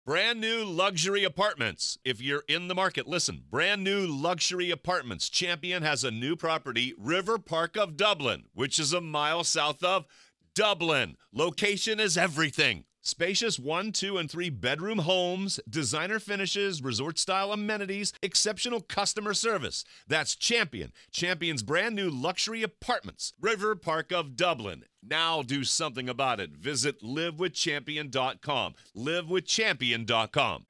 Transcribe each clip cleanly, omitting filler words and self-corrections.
Brand new luxury apartments. If you're in the market, listen. Brand new luxury apartments. Champion has a new property, River Park of Dublin, which is a mile south of Dublin. Location is everything. Spacious 1, 2, and 3 bedroom homes, designer finishes, resort-style amenities, exceptional customer service. That's Champion. Champion's brand new luxury apartments. River Park of Dublin. Now do something about it. Visit livewithchampion.com. livewithchampion.com.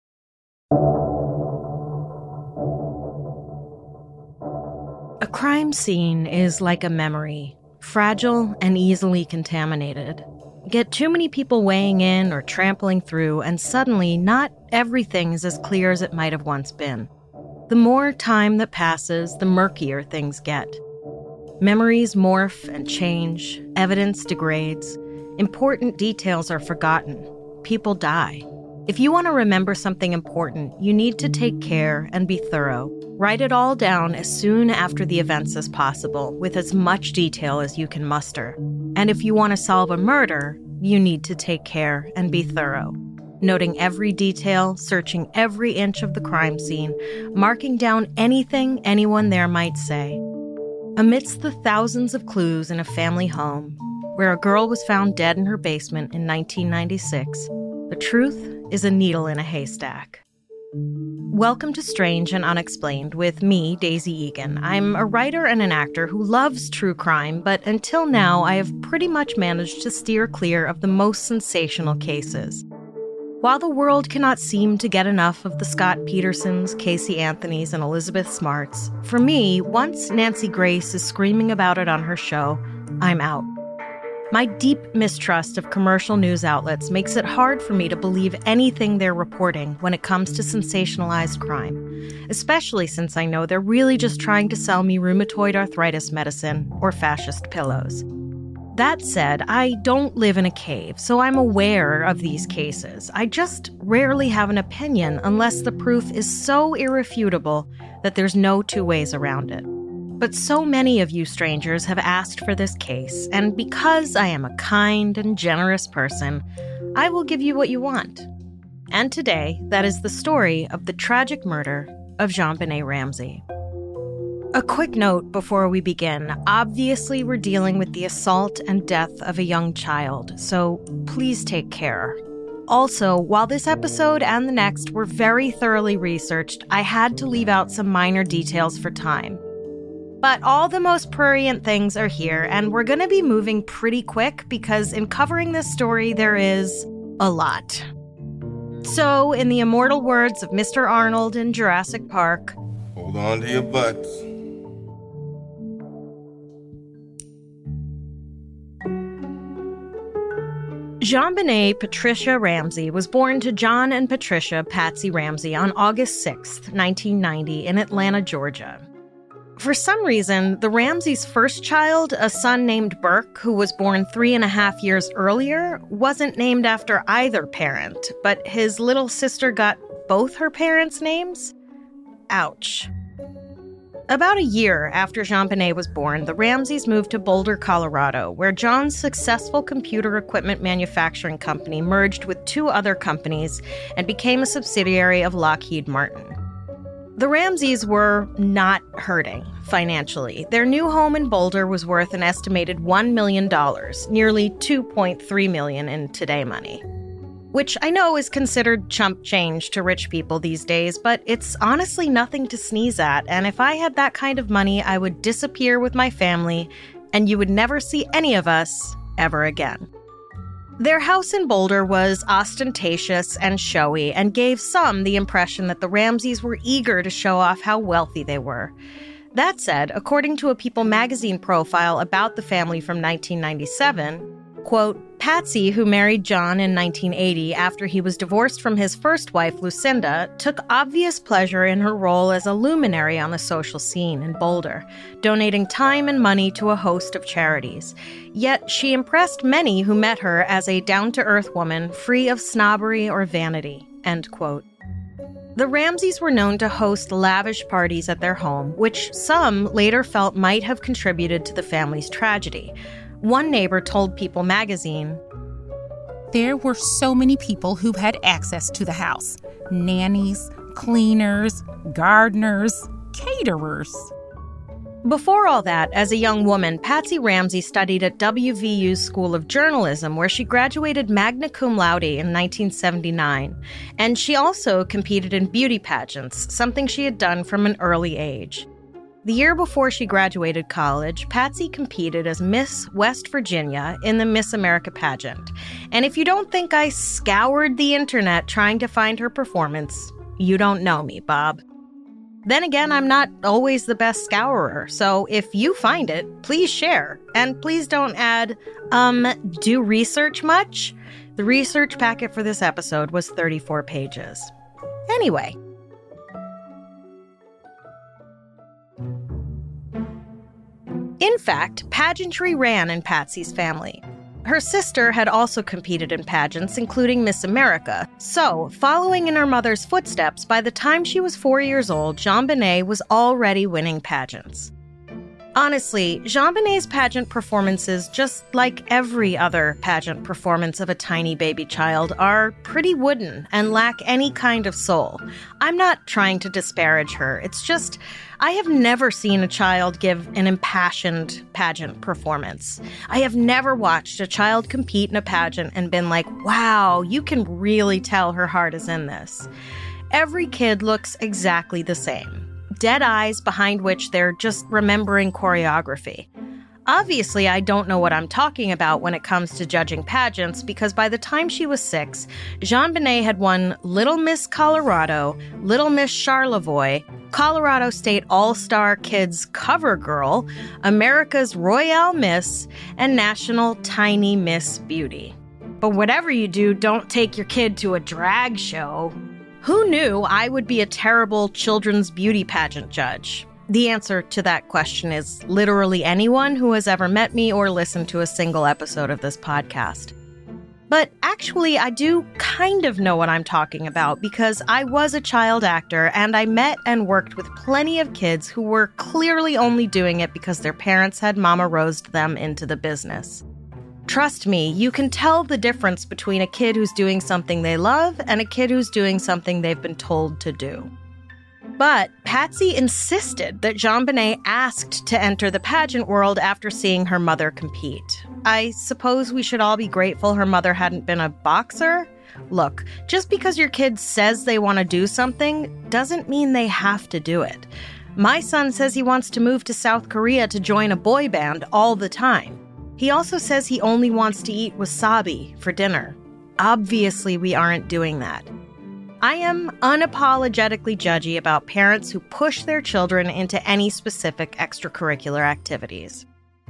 A crime scene is like a memory, fragile and easily contaminated. Get too many people weighing in or trampling through, and suddenly not everything is as clear as it might have once been. The more time that passes, the murkier things get. Memories morph and change, evidence degrades, important details are forgotten, people die. If you want to remember something important, you need to take care and be thorough. Write it all down as soon after the events as possible, with as much detail as you can muster. And if you want to solve a murder, you need to take care and be thorough. Noting every detail, searching every inch of the crime scene, marking down anything anyone there might say. Amidst the thousands of clues in a family home, where a girl was found dead in her basement in 1996, the truth is a needle in a haystack. Welcome to Strange and Unexplained with me, Daisy Egan. I'm a writer and an actor who loves true crime, but until now I have pretty much managed to steer clear of the most sensational cases. While the world cannot seem to get enough of the Scott Petersons, Casey Anthonys, and Elizabeth Smarts, for me, once Nancy Grace is screaming about it on her show, I'm out. My deep mistrust of commercial news outlets makes it hard for me to believe anything they're reporting when it comes to sensationalized crime, especially since I know they're really just trying to sell me rheumatoid arthritis medicine or fascist pillows. That said, I don't live in a cave, so I'm aware of these cases. I just rarely have an opinion unless the proof is so irrefutable that there's no two ways around it. But so many of you strangers have asked for this case, and because I am a kind and generous person, I will give you what you want. And today, that is the story of the tragic murder of JonBenét Ramsey. A quick note before we begin. Obviously, we're dealing with the assault and death of a young child, so please take care. Also, while this episode and the next were very thoroughly researched, I had to leave out some minor details for time. But all the most prurient things are here, and we're going to be moving pretty quick because in covering this story, there is a lot. So, in the immortal words of Mr. Arnold in Jurassic Park, hold on to your butts. JonBenét Patricia Ramsey was born to John and Patricia Patsy Ramsey on August 6, 1990, in Atlanta, Georgia. For some reason, the Ramseys' first child, a son named Burke, who was born 3.5 years earlier, wasn't named after either parent, but his little sister got both her parents' names? Ouch. About a year after JonBenét was born, the Ramseys moved to Boulder, Colorado, where John's successful computer equipment manufacturing company merged with 2 other companies and became a subsidiary of Lockheed Martin. The Ramseys were not hurting financially. Their new home in Boulder was worth an estimated $1 million, nearly $2.3 million in today money. Which I know is considered chump change to rich people these days, but it's honestly nothing to sneeze at, and if I had that kind of money, I would disappear with my family, and you would never see any of us ever again. Their house in Boulder was ostentatious and showy and gave some the impression that the Ramseys were eager to show off how wealthy they were. That said, according to a People magazine profile about the family from 1997, quote, Patsy, who married John in 1980 after he was divorced from his first wife, Lucinda, took obvious pleasure in her role as a luminary on the social scene in Boulder, donating time and money to a host of charities. Yet she impressed many who met her as a down-to-earth woman free of snobbery or vanity, end quote. The Ramseys were known to host lavish parties at their home, which some later felt might have contributed to the family's tragedy. One neighbor told People magazine, There were so many people who had access to the house. Nannies, cleaners, gardeners, caterers. Before all that, as a young woman, Patsy Ramsey studied at WVU's School of Journalism, where she graduated magna cum laude in 1979. And she also competed in beauty pageants, something she had done from an early age. The year before she graduated college, Patsy competed as Miss West Virginia in the Miss America pageant. And if you don't think I scoured the internet trying to find her performance, you don't know me, Bob. Then again, I'm not always the best scourer, so if you find it, please share. And please don't add, do research much? The research packet for this episode was 34 pages. Anyway. In fact, pageantry ran in Patsy's family. Her sister had also competed in pageants, including Miss America. So, following in her mother's footsteps, by the time she was 4 years old, JonBenét was already winning pageants. Honestly, JonBenét's pageant performances, just like every other pageant performance of a tiny baby child, are pretty wooden and lack any kind of soul. I'm not trying to disparage her. It's just, I have never seen a child give an impassioned pageant performance. I have never watched a child compete in a pageant and been like, wow, you can really tell her heart is in this. Every kid looks exactly the same. Dead eyes behind which they're just remembering choreography. Obviously, I don't know what I'm talking about when it comes to judging pageants, because by the time she was 6, JonBenét had won Little Miss Colorado, Little Miss Charlevoix, Colorado State All-Star Kids Cover Girl, America's Royale Miss, and National Tiny Miss Beauty. But whatever you do, don't take your kid to a drag show. Who knew I would be a terrible children's beauty pageant judge? The answer to that question is literally anyone who has ever met me or listened to a single episode of this podcast. But actually, I do kind of know what I'm talking about because I was a child actor and I met and worked with plenty of kids who were clearly only doing it because their parents had Mama Rosed them into the business. Trust me, you can tell the difference between a kid who's doing something they love and a kid who's doing something they've been told to do. But Patsy insisted that JonBenét asked to enter the pageant world after seeing her mother compete. I suppose we should all be grateful her mother hadn't been a boxer? Look, just because your kid says they want to do something doesn't mean they have to do it. My son says he wants to move to South Korea to join a boy band all the time. He also says he only wants to eat wasabi for dinner. Obviously, we aren't doing that. I am unapologetically judgy about parents who push their children into any specific extracurricular activities.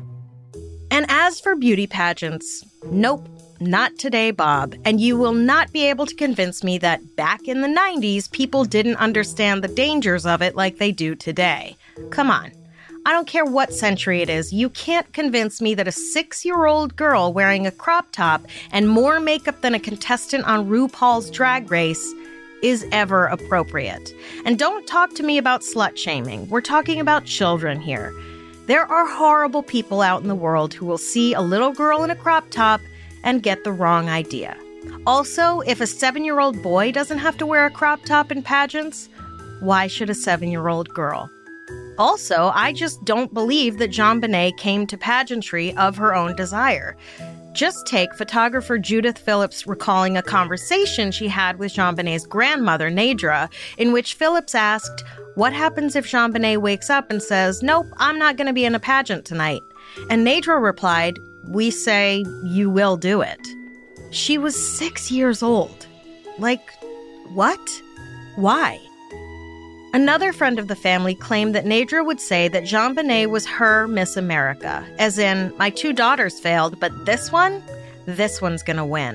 And as for beauty pageants, nope, not today, Bob. And you will not be able to convince me that back in the 90s, people didn't understand the dangers of it like they do today. Come on. I don't care what century it is, you can't convince me that a 6-year-old girl wearing a crop top and more makeup than a contestant on RuPaul's Drag Race is ever appropriate. And don't talk to me about slut-shaming. We're talking about children here. There are horrible people out in the world who will see a little girl in a crop top and get the wrong idea. Also, if a 7-year-old boy doesn't have to wear a crop top in pageants, why should a 7-year-old girl? Also, I just don't believe that JonBenét came to pageantry of her own desire. Just take photographer Judith Phillips recalling a conversation she had with JonBenét's grandmother, Nadra, in which Phillips asked, what happens if JonBenét wakes up and says, nope, I'm not going to be in a pageant tonight? And Nadra replied, we say, you will do it. She was 6 years old. Like, what? Why? Another friend of the family claimed that Nadra would say that JonBenét was her Miss America, as in, my 2 daughters failed, but this one's gonna win.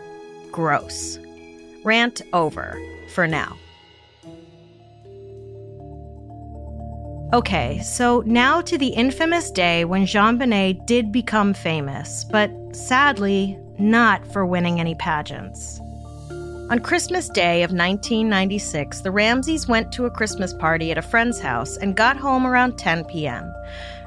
Gross. Rant over, for now. Okay, so now to the infamous day when JonBenét did become famous, but sadly, not for winning any pageants. On Christmas Day of 1996, the Ramseys went to a Christmas party at a friend's house and got home around 10 p.m.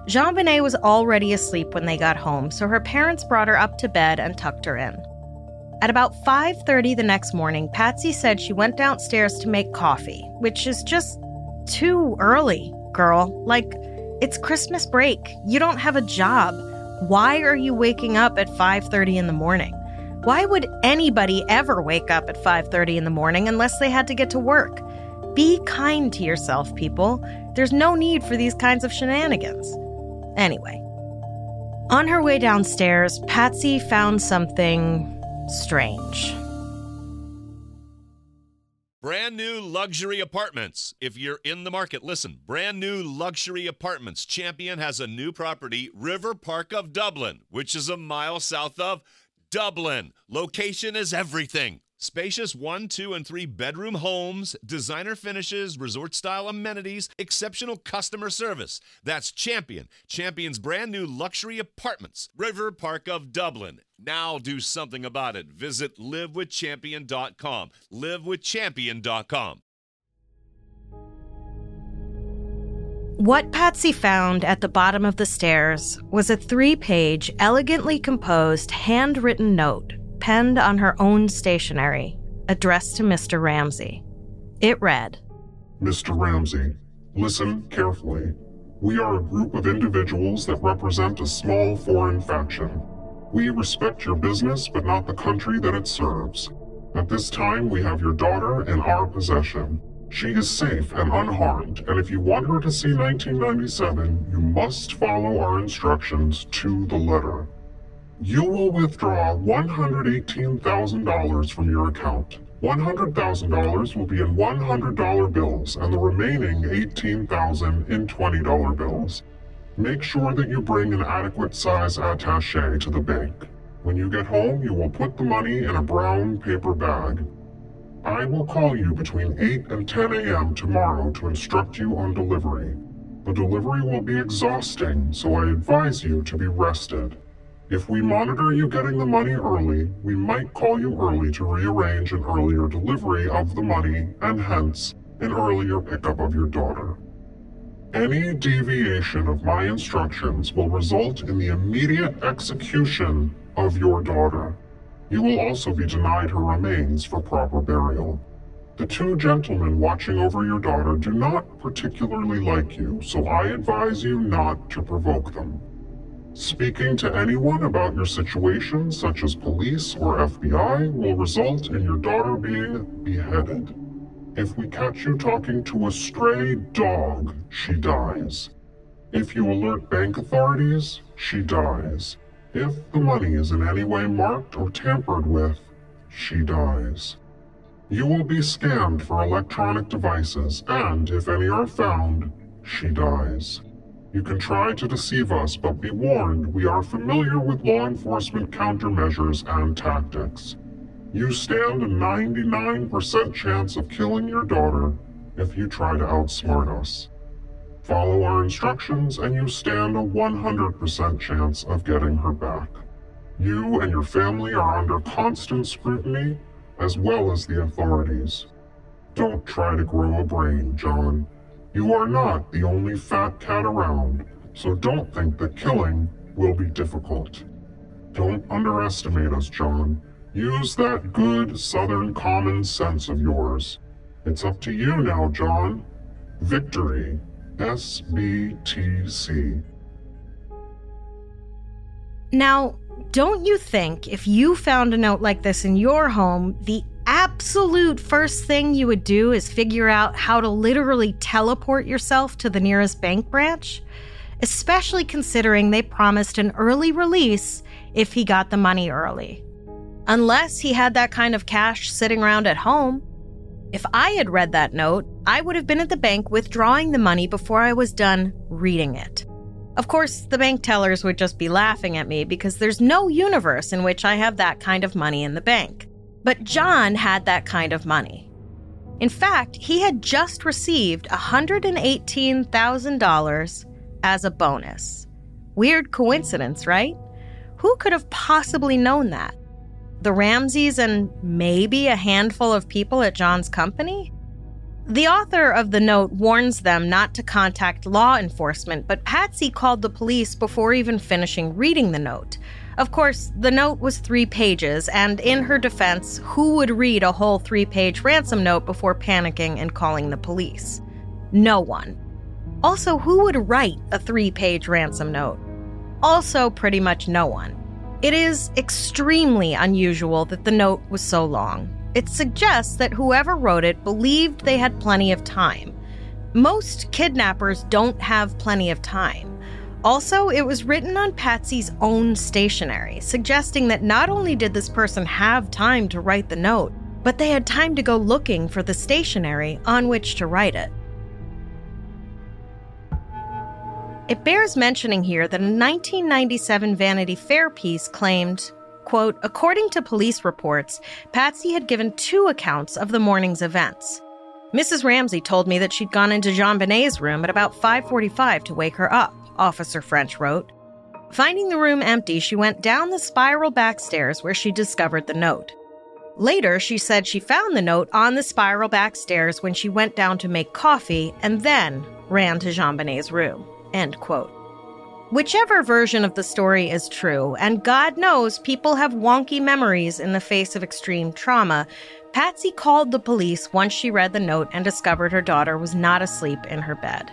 JonBenét was already asleep when they got home, so her parents brought her up to bed and tucked her in. At about 5:30 the next morning, Patsy said she went downstairs to make coffee, which is just too early, girl. Like, it's Christmas break. You don't have a job. Why are you waking up at 5:30 in the morning? Why would anybody ever wake up at 5:30 in the morning unless they had to get to work? Be kind to yourself, people. There's no need for these kinds of shenanigans. Anyway, on her way downstairs, Patsy found something strange. Brand new luxury apartments. If you're in the market, listen. Brand new luxury apartments. Champion has a new property, River Park of Dublin, which is a mile south of Dublin. Location is everything. Spacious 1, 2, and 3 bedroom homes, designer finishes, resort-style amenities, exceptional customer service. That's Champion. Champion's brand new luxury apartments. River Park of Dublin. Now do something about it. Visit livewithchampion.com. livewithchampion.com. What Patsy found at the bottom of the stairs was a 3-page, elegantly composed, handwritten note penned on her own stationery, addressed to Mr. Ramsey. It read, Mr. Ramsey, listen carefully. We are a group of individuals that represent a small foreign faction. We respect your business, but not the country that it serves. At this time, we have your daughter in our possession. She is safe and unharmed, and if you want her to see 1997, you must follow our instructions to the letter. You will withdraw $118,000 from your account. $100,000 will be in $100 bills, and the remaining $18,000 in $20 bills. Make sure that you bring an adequate size attaché to the bank. When you get home, you will put the money in a brown paper bag. I will call you between 8 and 10 a.m. tomorrow to instruct you on delivery. The delivery will be exhausting, so I advise you to be rested. If we monitor you getting the money early, we might call you early to rearrange an earlier delivery of the money and hence an earlier pickup of your daughter. Any deviation of my instructions will result in the immediate execution of your daughter. You will also be denied her remains for proper burial. The 2 gentlemen watching over your daughter do not particularly like you, so I advise you not to provoke them. Speaking to anyone about your situation, such as police or FBI, will result in your daughter being beheaded. If we catch you talking to a stray dog, she dies. If you alert bank authorities, she dies. If the money is in any way marked or tampered with, she dies. You will be scanned for electronic devices, and if any are found, she dies. You can try to deceive us, but be warned, we are familiar with law enforcement countermeasures and tactics. You stand a 99% chance of killing your daughter if you try to outsmart us. Follow our instructions and you stand a 100% chance of getting her back. You and your family are under constant scrutiny, as well as the authorities. Don't try to grow a brain, John. You are not the only fat cat around, so don't think that killing will be difficult. Don't underestimate us, John. Use that good Southern common sense of yours. It's up to you now, John. Victory. SBTC. Now, don't you think if you found a note like this in your home, the absolute first thing you would do is figure out how to literally teleport yourself to the nearest bank branch? Especially considering they promised an early release if he got the money early. Unless he had that kind of cash sitting around at home. If I had read that note, I would have been at the bank withdrawing the money before I was done reading it. Of course, the bank tellers would just be laughing at me because there's no universe in which I have that kind of money in the bank. But John had that kind of money. In fact, he had just received $118,000 as a bonus. Weird coincidence, right? Who could have possibly known that? The Ramseys and maybe a handful of people at John's company? The author of the note warns them not to contact law enforcement, but Patsy called the police before even finishing reading the note. Of course, the note was 3 pages, and in her defense, who would read a whole 3-page ransom note before panicking and calling the police? No one. Also, who would write a 3-page ransom note? Also, pretty much no one. It is extremely unusual that the note was so long. It suggests that whoever wrote it believed they had plenty of time. Most kidnappers don't have plenty of time. Also, it was written on Patsy's own stationery, suggesting that not only did this person have time to write the note, but they had time to go looking for the stationery on which to write it. It bears mentioning here that a 1997 Vanity Fair piece claimed, quote, according to police reports, Patsy had given 2 accounts of the morning's events. Mrs. Ramsey told me that she'd gone into JonBenét's room at about 5:45 to wake her up, Officer French wrote. Finding the room empty, she went down the spiral back stairs where she discovered the note. Later, she said she found the note on the spiral back stairs when she went down to make coffee and then ran to JonBenét's room, end quote. Whichever version of the story is true, and God knows people have wonky memories in the face of extreme trauma, Patsy called the police once she read the note and discovered her daughter was not asleep in her bed.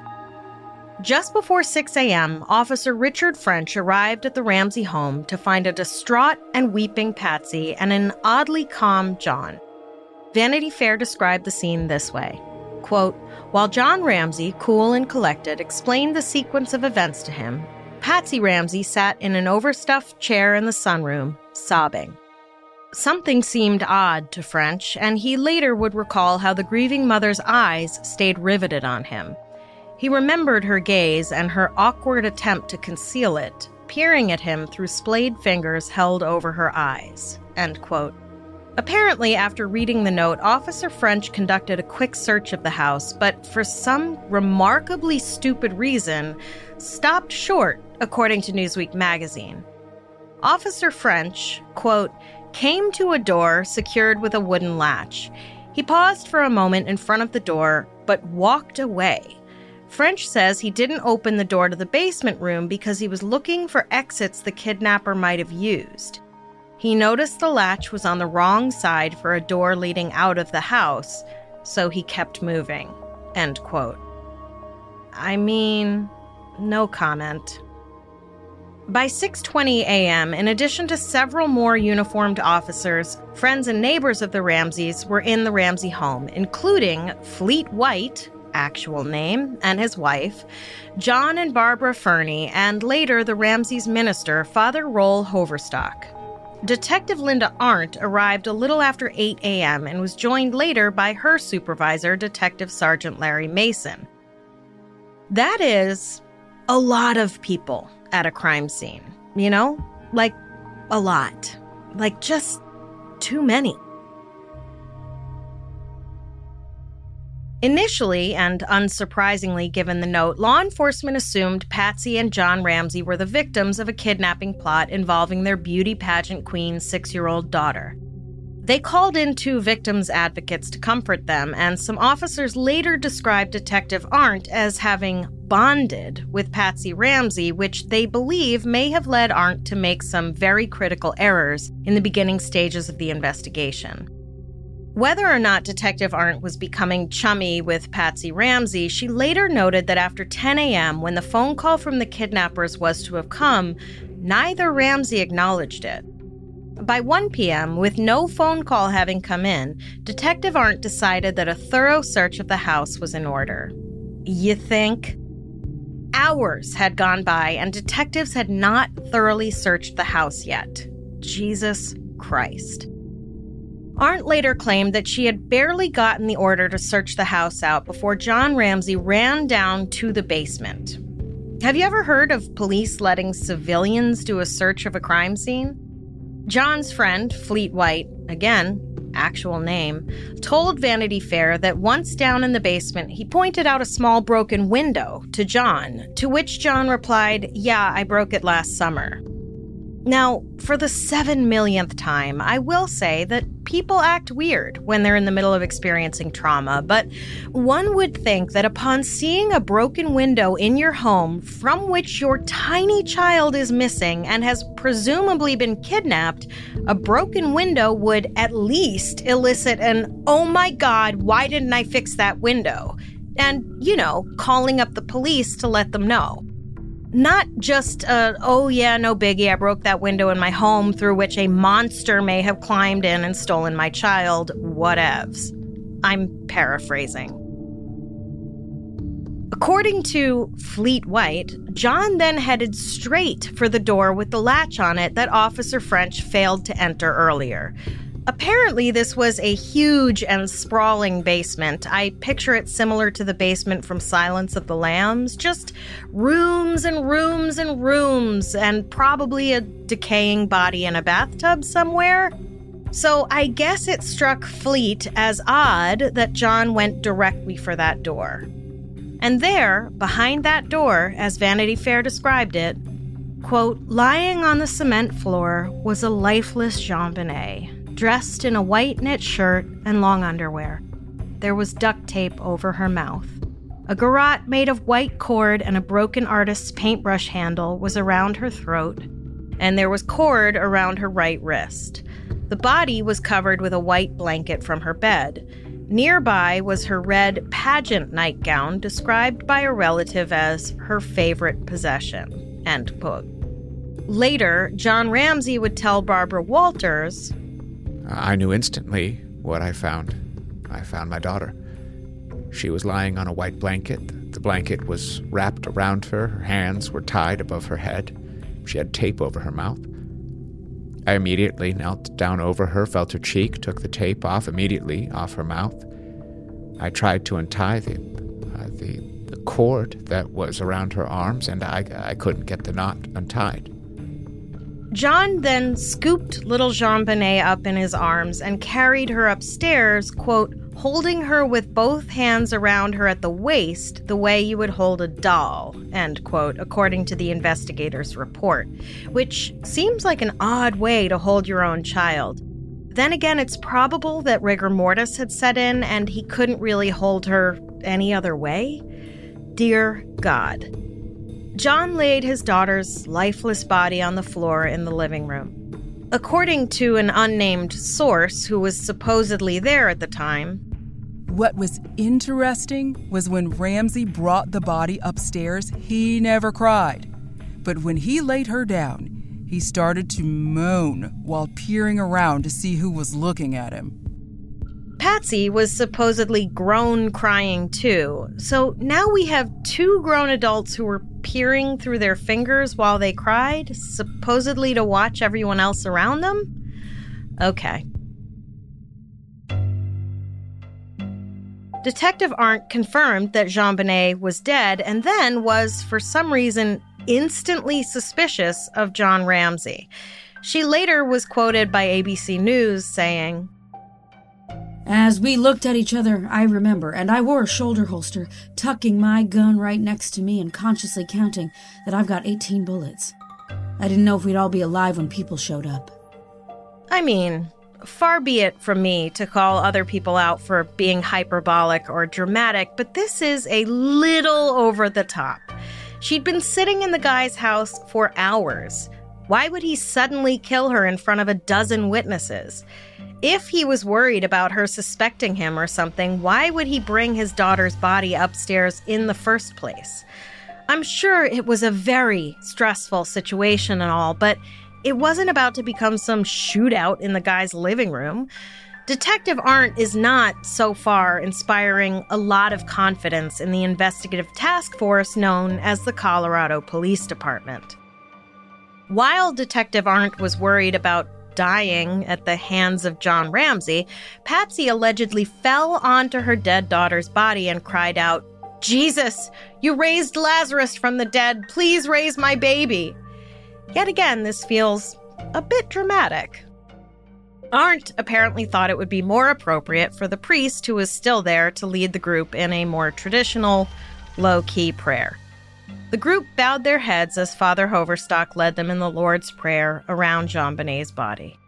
Just before 6 a.m., Officer Richard French arrived at the Ramsey home to find a distraught and weeping Patsy and an oddly calm John. Vanity Fair described the scene this way, quote, while John Ramsey, cool and collected, explained the sequence of events to him, Patsy Ramsey sat in an overstuffed chair in the sunroom, sobbing. Something seemed odd to French, and he later would recall how the grieving mother's eyes stayed riveted on him. He remembered her gaze and her awkward attempt to conceal it, peering at him through splayed fingers held over her eyes, end quote. Apparently, after reading the note, Officer French conducted a quick search of the house, but for some remarkably stupid reason, stopped short, according to Newsweek magazine. Officer French, quote, came to a door secured with a wooden latch. He paused for a moment in front of the door, but walked away. French says he didn't open the door to the basement room because he was looking for exits the kidnapper might have used. He noticed the latch was on the wrong side for a door leading out of the house, so he kept moving, end quote. I mean, no comment. By 6:20 a.m., in addition to several more uniformed officers, friends and neighbors of the Ramseys were in the Ramsey home, including Fleet White, actual name, and his wife, John and Barbara Fernie, and later the Ramseys' minister, Father Roll Hoverstock. Detective Linda Arndt arrived a little after 8 a.m. and was joined later by her supervisor, Detective Sergeant Larry Mason. That is a lot of people at a crime scene, you know? Like, a lot. Like, just too many. Initially, and unsurprisingly given the note, law enforcement assumed Patsy and John Ramsey were the victims of a kidnapping plot involving their beauty pageant queen's 6-year-old daughter. They called in 2 victims' advocates to comfort them, and some officers later described Detective Arndt as having bonded with Patsy Ramsey, which they believe may have led Arndt to make some very critical errors in the beginning stages of the investigation. Whether or not Detective Arndt was becoming chummy with Patsy Ramsey, she later noted that after 10 a.m., when the phone call from the kidnappers was to have come, neither Ramsey acknowledged it. By 1 p.m., with no phone call having come in, Detective Arndt decided that a thorough search of the house was in order. You think? Hours had gone by, and detectives had not thoroughly searched the house yet. Jesus Christ. Arndt later claimed that she had barely gotten the order to search the house out before John Ramsey ran down to the basement. Have you ever heard of police letting civilians do a search of a crime scene? John's friend, Fleet White, again, actual name, told Vanity Fair that once down in the basement, he pointed out a small broken window to John, to which John replied, "Yeah, I broke it last summer." Now, for the 7 millionth time, I will say that people act weird when they're in the middle of experiencing trauma, but one would think that upon seeing a broken window in your home from which your tiny child is missing and has presumably been kidnapped, a broken window would at least elicit an, "Oh my God, why didn't I fix that window?" And, calling up the police to let them know. Not just "Oh yeah, no biggie, I broke that window in my home through which a monster may have climbed in and stolen my child, whatevs." I'm paraphrasing. According to Fleet White, John then headed straight for the door with the latch on it that Officer French failed to enter earlier. Apparently, this was a huge and sprawling basement. I picture it similar to the basement from Silence of the Lambs. Just rooms and rooms and rooms, and probably a decaying body in a bathtub somewhere. So I guess it struck Fleet as odd that John went directly for that door. And there, behind that door, as Vanity Fair described it, quote, "lying on the cement floor was a lifeless JonBenét, dressed in a white knit shirt and long underwear. There was duct tape over her mouth. A garrote made of white cord and a broken artist's paintbrush handle was around her throat, and there was cord around her right wrist. The body was covered with a white blanket from her bed. Nearby was her red pageant nightgown, described by a relative as her favorite possession," end quote. Later, John Ramsey would tell Barbara Walters, "I knew instantly what I found. I found my daughter. She was lying on a white blanket. The blanket was wrapped around her. Her hands were tied above her head. She had tape over her mouth. I immediately knelt down over her, felt her cheek, took the tape off immediately off her mouth. I tried to untie the cord that was around her arms, and I couldn't get the knot untied." John then scooped little JonBenét up in his arms and carried her upstairs, quote, "holding her with both hands around her at the waist the way you would hold a doll," end quote, according to the investigator's report, which seems like an odd way to hold your own child. Then again, it's probable that rigor mortis had set in and he couldn't really hold her any other way. Dear God. John laid his daughter's lifeless body on the floor in the living room. According to an unnamed source who was supposedly there at the time, what was interesting was when Ramsey brought the body upstairs, he never cried. But when he laid her down, he started to moan while peering around to see who was looking at him. Patsy was supposedly groan crying too. So now we have two grown adults who were peering through their fingers while they cried, supposedly to watch everyone else around them? Okay. Detective Arndt confirmed that JonBenét was dead and then was, for some reason, instantly suspicious of John Ramsey. She later was quoted by ABC News saying, "As we looked at each other, I remember, and I wore a shoulder holster, tucking my gun right next to me and consciously counting that I've got 18 bullets. I didn't know if we'd all be alive when people showed up." I mean, far be it from me to call other people out for being hyperbolic or dramatic, but this is a little over the top. She'd been sitting in the guy's house for hours. Why would he suddenly kill her in front of a dozen witnesses? If he was worried about her suspecting him or something, why would he bring his daughter's body upstairs in the first place? I'm sure it was a very stressful situation and all, but it wasn't about to become some shootout in the guy's living room. Detective Arndt is not, so far, inspiring a lot of confidence in the investigative task force known as the Colorado Police Department. While Detective Arndt was worried about dying at the hands of John Ramsey, Patsy allegedly fell onto her dead daughter's body and cried out, "Jesus, you raised Lazarus from the dead. Please raise my baby." Yet again, this feels a bit dramatic. Arndt apparently thought it would be more appropriate for the priest who was still there to lead the group in a more traditional, low-key prayer. The group bowed their heads as Father Hoverstock led them in the Lord's Prayer around JonBenét's body.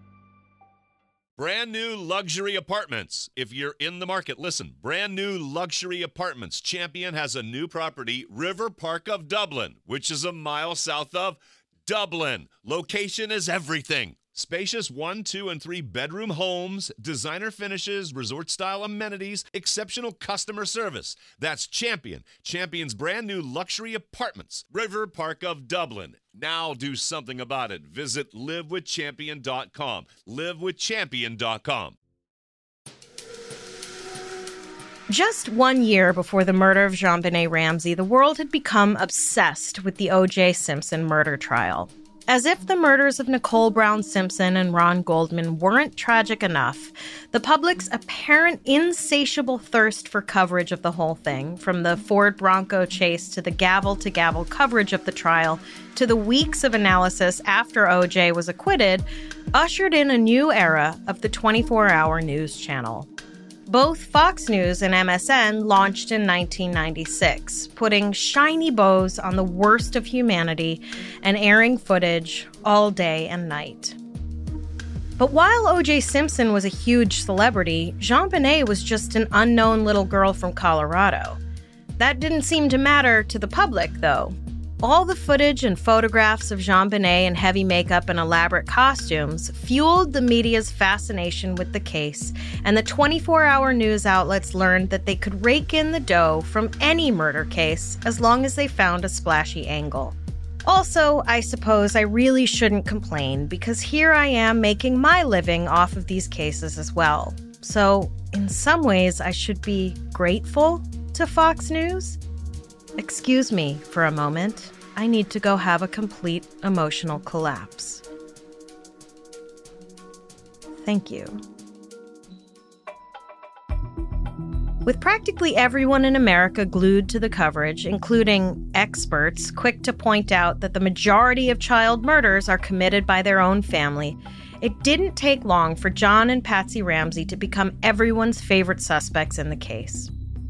Brand new luxury apartments. If you're in the market, listen. Brand new luxury apartments. Champion has a new property, River Park of Dublin, which is a mile south of Dublin. Location is everything. Spacious 1, 2, and 3 bedroom homes, designer finishes, resort-style amenities, exceptional customer service. That's Champion. Champion's brand new luxury apartments, River Park of Dublin. Now do something about it. Visit livewithchampion.com. livewithchampion.com. Just 1 year before the murder of JonBenét Ramsey, the world had become obsessed with the O.J. Simpson murder trial. As if the murders of Nicole Brown Simpson and Ron Goldman weren't tragic enough, the public's apparent insatiable thirst for coverage of the whole thing, from the Ford Bronco chase to the gavel-to-gavel coverage of the trial to the weeks of analysis after O.J. was acquitted, ushered in a new era of the 24-hour news channel. Both Fox News and MSN launched in 1996, putting shiny bows on the worst of humanity and airing footage all day and night. But while O.J. Simpson was a huge celebrity, JonBenét was just an unknown little girl from Colorado. That didn't seem to matter to the public, though. All the footage and photographs of JonBenét in heavy makeup and elaborate costumes fueled the media's fascination with the case, and the 24-hour news outlets learned that they could rake in the dough from any murder case as long as they found a splashy angle. Also, I suppose I really shouldn't complain, because here I am making my living off of these cases as well. So, in some ways, I should be grateful to Fox News. Excuse me for a moment. I need to go have a complete emotional collapse. Thank you. With practically everyone in America glued to the coverage, including experts quick to point out that the majority of child murders are committed by their own family, it didn't take long for John and Patsy Ramsey to become everyone's favorite suspects in the case.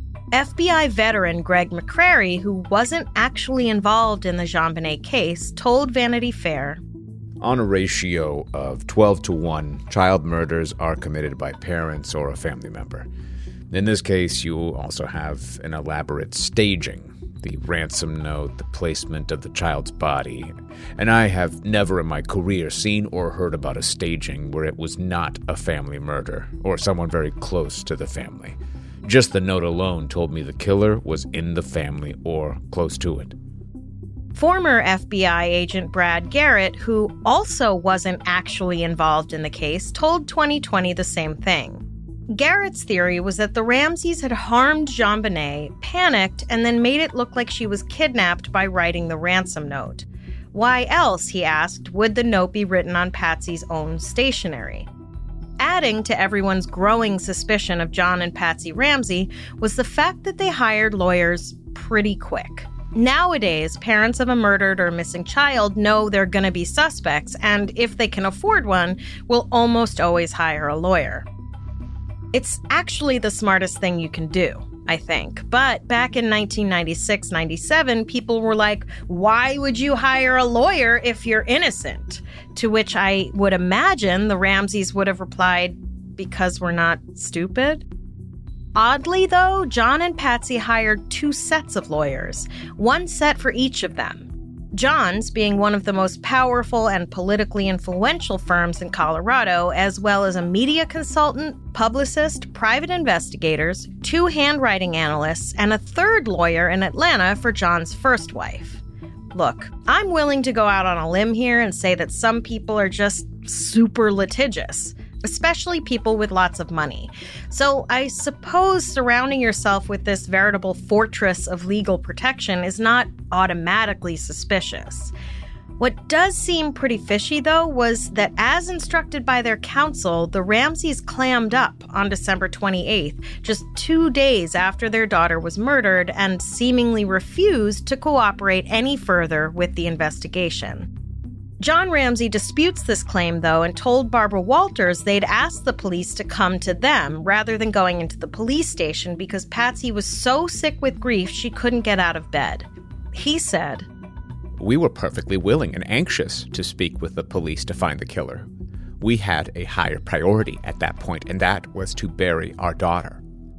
FBI veteran Greg McCrary, who wasn't actually involved in the JonBenét case, told Vanity Fair, "On a ratio of 12 to 1, child murders are committed by parents or a family member. In this case, you also have an elaborate staging, the ransom note, the placement of the child's body, and I have never in my career seen or heard about a staging where it was not a family murder or someone very close to the family. Just the note alone told me the killer was in the family or close to it." Former FBI agent Brad Garrett, who also wasn't actually involved in the case, told 2020 the same thing. Garrett's theory was that the Ramseys had harmed JonBenét, panicked, and then made it look like she was kidnapped by writing the ransom note. Why else, he asked, would the note be written on Patsy's own stationery? Adding to everyone's growing suspicion of John and Patsy Ramsey was the fact that they hired lawyers pretty quick. Nowadays, parents of a murdered or missing child know they're going to be suspects, and if they can afford one, will almost always hire a lawyer. It's actually the smartest thing you can do, I think. But back in 1996-97, people were like, why would you hire a lawyer if you're innocent? To which I would imagine the Ramseys would have replied, because we're not stupid. Oddly, though, John and Patsy hired 2 sets of lawyers, 1 set for each of them. John's being one of the most powerful and politically influential firms in Colorado, as well as a media consultant, publicist, private investigators, 2 handwriting analysts, and a 3rd lawyer in Atlanta for John's first wife. Look, I'm willing to go out on a limb here and say that some people are just super litigious, especially people with lots of money. So I suppose surrounding yourself with this veritable fortress of legal protection is not automatically suspicious. What does seem pretty fishy, though, was that as instructed by their counsel, the Ramseys clammed up on December 28th, just 2 days after their daughter was murdered, and seemingly refused to cooperate any further with the investigation. John Ramsey disputes this claim, though, and told Barbara Walters they'd asked the police to come to them rather than going into the police station because Patsy was so sick with grief she couldn't get out of bed. He said, "We were perfectly willing and anxious to speak with the police to find the killer. We had a higher priority at that point, and that was to bury our daughter."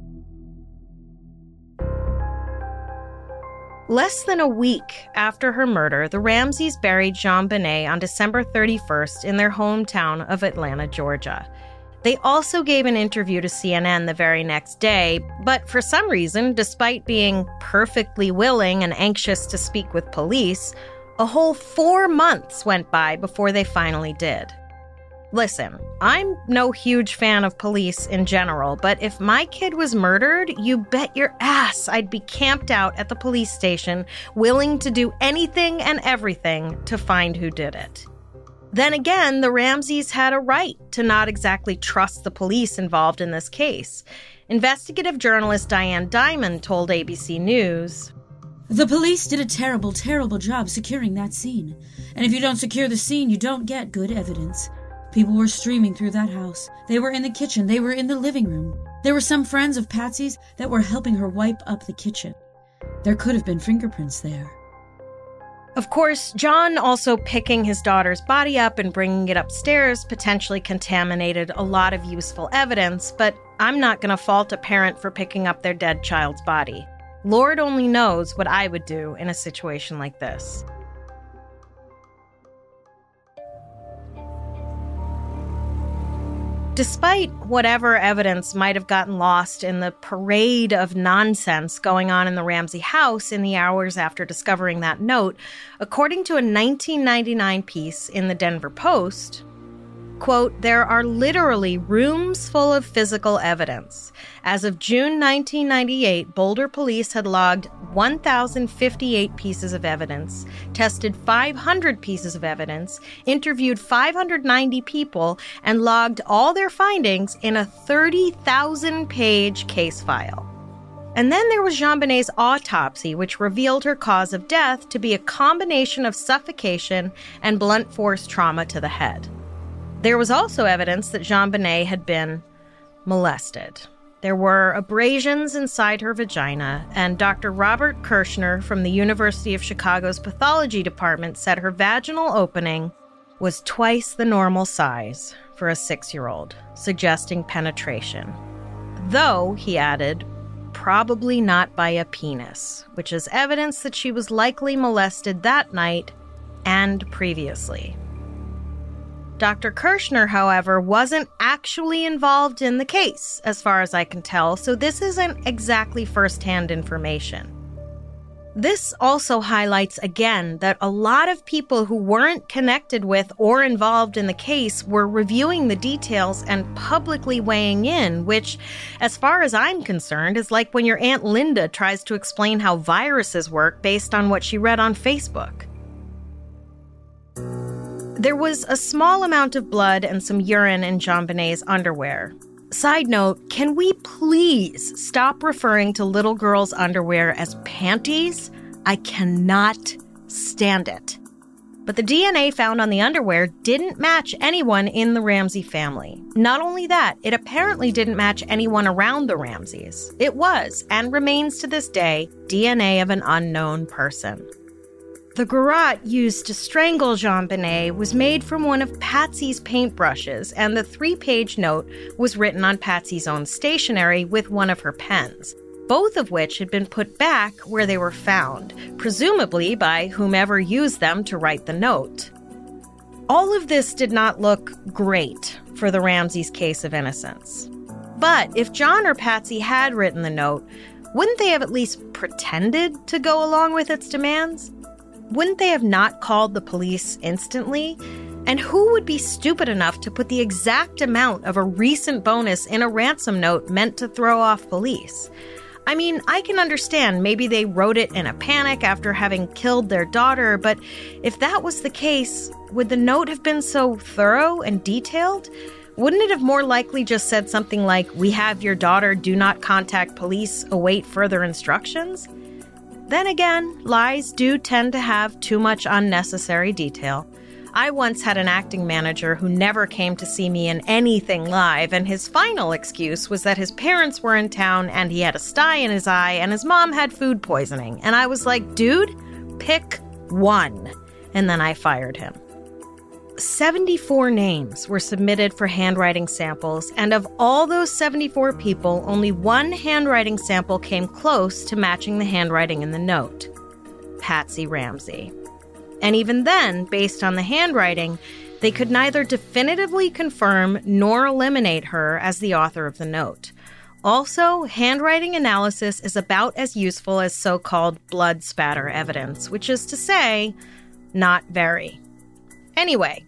Less than a week after her murder, the Ramseys buried JonBenét on December 31st in their hometown of Atlanta, Georgia. They also gave an interview to CNN the very next day, but for some reason, despite being perfectly willing and anxious to speak with police, a whole 4 months went by before they finally did. Listen, I'm no huge fan of police in general, but if my kid was murdered, you bet your ass I'd be camped out at the police station, willing to do anything and everything to find who did it. Then again, the Ramseys had a right to not exactly trust the police involved in this case. Investigative journalist Diane Dimond told ABC News, "The police did a terrible, terrible job securing that scene. And if you don't secure the scene, you don't get good evidence. People were streaming through that house. They were in the kitchen. They were in the living room. There were some friends of Patsy's that were helping her wipe up the kitchen. There could have been fingerprints there." Of course, John also picking his daughter's body up and bringing it upstairs potentially contaminated a lot of useful evidence, but I'm not going to fault a parent for picking up their dead child's body. Lord only knows what I would do in a situation like this. Despite whatever evidence might have gotten lost in the parade of nonsense going on in the Ramsey house in the hours after discovering that note, according to a 1999 piece in the Denver Post, quote, "There are literally rooms full of physical evidence. As of June 1998, Boulder police had logged 1,058 pieces of evidence, tested 500 pieces of evidence, interviewed 590 people, and logged all their findings in a 30,000-page case file." And then there was JonBenét's autopsy, which revealed her cause of death to be a combination of suffocation and blunt force trauma to the head. There was also evidence that JonBenét had been molested. There were abrasions inside her vagina, and Dr. Robert Kirshner from the University of Chicago's pathology department said her vaginal opening was twice the normal size for a 6-year-old, suggesting penetration. Though, he added, probably not by a penis, which is evidence that she was likely molested that night and previously. Dr. Kirshner, however, wasn't actually involved in the case, as far as I can tell, so this isn't exactly first-hand information. This also highlights again that a lot of people who weren't connected with or involved in the case were reviewing the details and publicly weighing in, which, as far as I'm concerned, is like when your Aunt Linda tries to explain how viruses work based on what she read on Facebook. There was a small amount of blood and some urine in JonBenét's underwear. Side note, can we please stop referring to little girls' underwear as panties? I cannot stand it. But the DNA found on the underwear didn't match anyone in the Ramsey family. Not only that, it apparently didn't match anyone around the Ramseys. It was, and remains to this day, DNA of an unknown person. The garrote used to strangle JonBenét was made from one of Patsy's paintbrushes, and the 3-page note was written on Patsy's own stationery with one of her pens, both of which had been put back where they were found, presumably by whomever used them to write the note. All of this did not look great for the Ramseys' case of innocence. But if John or Patsy had written the note, wouldn't they have at least pretended to go along with its demands? Wouldn't they have not called the police instantly? And who would be stupid enough to put the exact amount of a recent bonus in a ransom note meant to throw off police? I mean, I can understand maybe they wrote it in a panic after having killed their daughter, but if that was the case, would the note have been so thorough and detailed? Wouldn't it have more likely just said something like, "We have your daughter, do not contact police, await further instructions"? Then again, lies do tend to have too much unnecessary detail. I once had an acting manager who never came to see me in anything live, and his final excuse was that his parents were in town and he had a sty in his eye and his mom had food poisoning. And I was like, dude, Pick one. And then I fired him. 74 names were submitted for handwriting samples, and of all those 74 people, only one handwriting sample came close to matching the handwriting in the note. Patsy Ramsey. And even then, based on the handwriting, they could neither definitively confirm nor eliminate her as the author of the note. Also, handwriting analysis is about as useful as so-called blood spatter evidence, which is to say, not very. Anyway,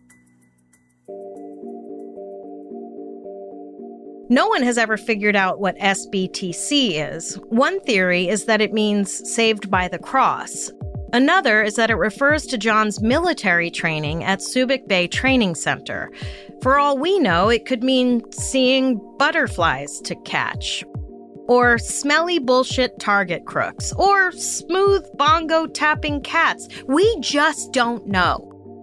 no one has ever figured out what SBTC is. One theory is that it means Saved by the Cross. Another is that it refers to John's military training at Subic Bay Training Center. For all we know, it could mean seeing butterflies to catch, or smelly bullshit target crooks, or smooth bongo tapping cats. We just don't know.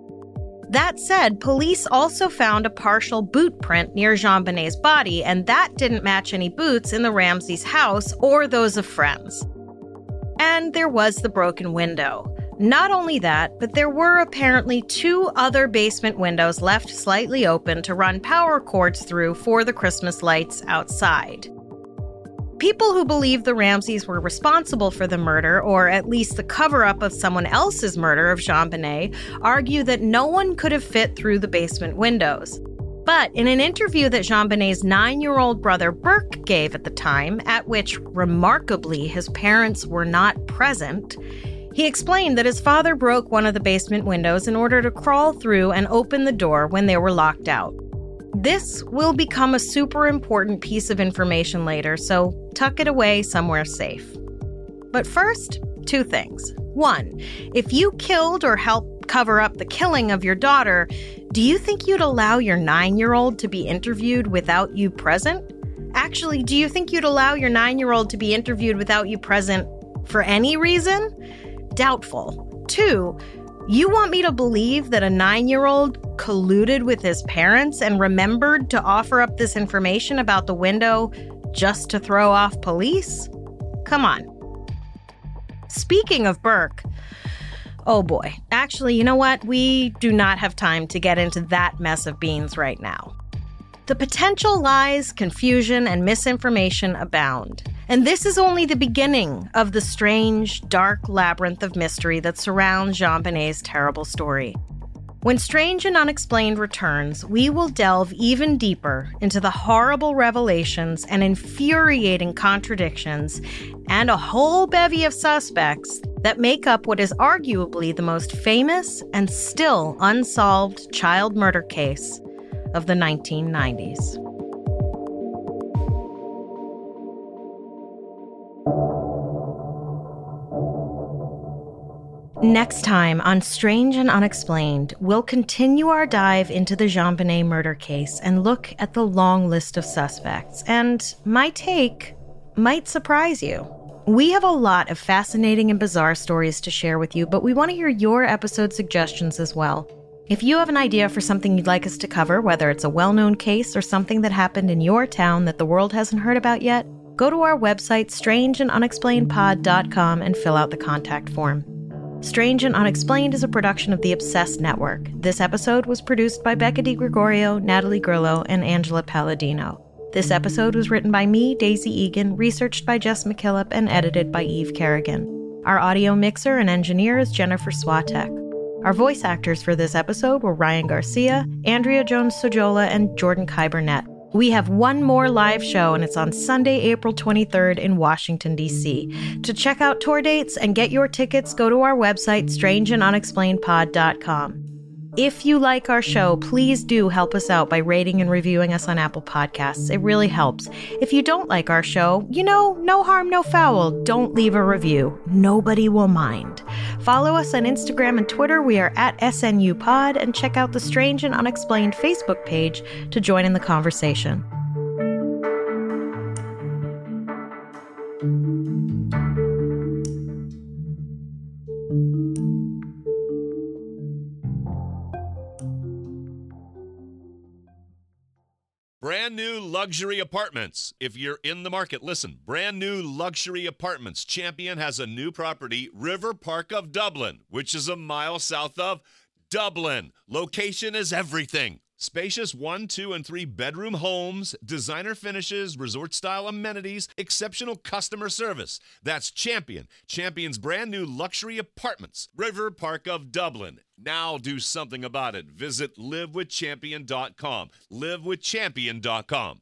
That said, police also found a partial boot print near JonBenét's body, and that didn't match any boots in the Ramseys' house or those of friends. And there was the broken window. Not only that, but there were apparently 2 other basement windows left slightly open to run power cords through for the Christmas lights outside. People who believe the Ramseys were responsible for the murder, or at least the cover-up of someone else's murder of JonBenet, argue that no one could have fit through the basement windows. But in an interview that JonBenét's 9-year-old brother Burke gave at the time, at which, remarkably, his parents were not present, he explained that his father broke one of the basement windows in order to crawl through and open the door when they were locked out. This will become a super important piece of information later, so tuck it away somewhere safe. But first, 2 things. 1, if you killed or helped cover up the killing of your daughter, do you think you'd allow your 9-year-old to be interviewed without you present? Actually, do you think you'd allow your 9-year-old to be interviewed without you present for any reason? Doubtful. 2, you want me to believe that a 9-year-old colluded with his parents and remembered to offer up this information about the window just to throw off police? Come on. Speaking of Burke, oh boy. Actually, you know what? We do not have time to get into that mess of beans right now. The potential lies, confusion, and misinformation abound. And this is only the beginning of the strange, dark labyrinth of mystery that surrounds JonBenét's terrible story. When Strange and Unexplained returns, we will delve even deeper into the horrible revelations and infuriating contradictions and a whole bevy of suspects that make up what is arguably the most famous and still unsolved child murder case of the 1990s. Next time on Strange and Unexplained, we'll continue our dive into the JonBenet murder case and look at the long list of suspects. And my take might surprise you. We have a lot of fascinating and bizarre stories to share with you, but we want to hear your episode suggestions as well. If you have an idea for something you'd like us to cover, whether it's a well-known case or something that happened in your town that the world hasn't heard about yet, go to our website, strangeandunexplainedpod.com, and fill out the contact form. Strange and Unexplained is a production of the Obsessed Network. This episode was produced by Becca DiGregorio, Natalie Grillo, and Angela Palladino. This episode was written by me, Daisy Egan, researched by Jess McKillop, and edited by Eve Kerrigan. Our audio mixer and engineer is Jennifer Swatek. Our voice actors for this episode were Ryan Garcia, Andrea Jones-Sojola, and Jordan Kai-Burnett. We have one more live show, and it's on Sunday, April 23rd in Washington, D.C. To check out tour dates and get your tickets, go to our website, strangeandunexplainedpod.com. If you like our show, please do help us out by rating and reviewing us on Apple Podcasts. It really helps. If you don't like our show, no harm, no foul. Don't leave a review. Nobody will mind. Follow us on Instagram and Twitter. We are at SNUpod, and check out the Strange and Unexplained Facebook page to join in the conversation. Brand new luxury Luxury apartments. If you're in the market, listen. Brand new luxury apartments. Champion has a new property, River Park of Dublin, which is a mile south of Dublin. Location is everything. Spacious 1, 2, and 3 bedroom homes, designer finishes, resort-style amenities, exceptional customer service. That's Champion. Champion's brand new luxury apartments, River Park of Dublin. Now do something about it. Visit livewithchampion.com. livewithchampion.com.